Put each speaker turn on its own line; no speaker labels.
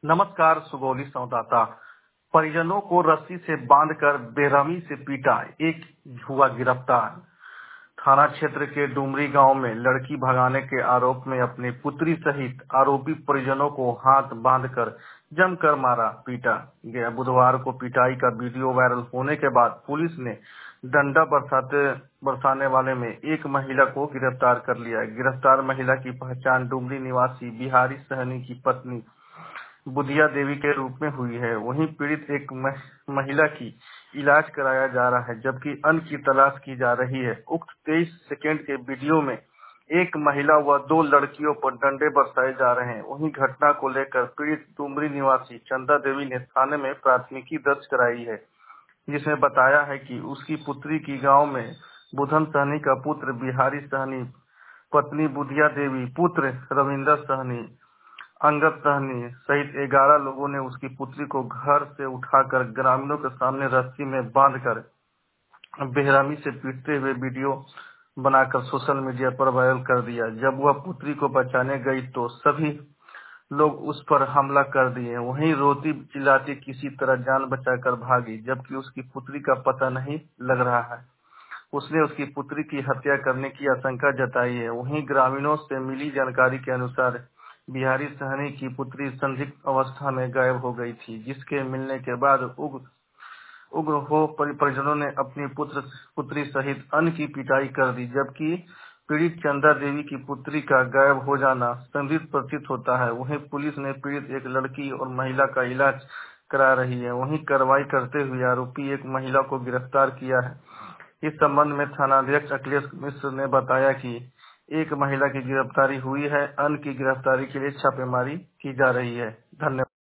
नमस्कार सुगौली संवाददाता। परिजनों को रस्सी से बांधकर बेरहमी से पीटा, एक हुआ गिरफ्तार। थाना क्षेत्र के डुमरी गांव में लड़की भगाने के आरोप में अपनी पुत्री सहित आरोपी परिजनों को हाथ बांधकर जमकर मारा पीटा गया। बुधवार को पिटाई का वीडियो वायरल होने के बाद पुलिस ने डंडा बरसाने वाले में एक महिला को गिरफ्तार कर लिया। गिरफ्तार महिला की पहचान डुमरी निवासी बिहारी सहनी की पत्नी बुधिया देवी के रूप में हुई है। वहीं पीड़ित एक महिला की इलाज कराया जा रहा है, जबकि अन्य की तलाश की जा रही है। उक्त 23 सेकंड के वीडियो में एक महिला व 2 लड़कियों पर डंडे बरसाए जा रहे हैं। वहीं घटना को लेकर पीड़ित डुमरी निवासी चंदा देवी ने थाने में प्राथमिकी दर्ज कराई है, जिसमें बताया है कि उसकी पुत्री की गाँव में बुधन सहनी का पुत्र बिहारी सहनी, पत्नी बुधिया देवी, पुत्र रविंदर सहनी, अंगद सहनी सहित 11 लोगों ने उसकी पुत्री को घर से उठाकर ग्रामीणों के सामने रस्सी में बांधकर बेरहमी से पीटते हुए वीडियो बनाकर सोशल मीडिया पर वायरल कर दिया। जब वह पुत्री को बचाने गई तो सभी लोग उस पर हमला कर दिए। वहीं रोती चिल्लाती किसी तरह जान बचाकर भागी, जबकि उसकी पुत्री का पता नहीं लग रहा है। उसने उसकी पुत्री की हत्या करने की आशंका जताई है। वहीं ग्रामीणों से मिली जानकारी के अनुसार बिहारी सहनी की पुत्री संदिग्ध अवस्था में गायब हो गई थी, जिसके मिलने के बाद उग्र हो परिजनों ने अपनी पुत्री सहित अन्य की पिटाई कर दी। जबकि पीड़ित चंदा देवी की पुत्री का गायब हो जाना संदिग्ध प्रतीत होता है। वहीं पुलिस ने पीड़ित एक लड़की और महिला का इलाज करा रही है। वहीं कार्रवाई करते हुए आरोपी एक महिला को गिरफ्तार किया है। इस संबंध में थानाध्यक्ष अखिलेश मिश्र ने बताया कि एक महिला की गिरफ्तारी हुई है। अन्य की गिरफ्तारी के लिए छापेमारी की जा रही है। धन्यवाद।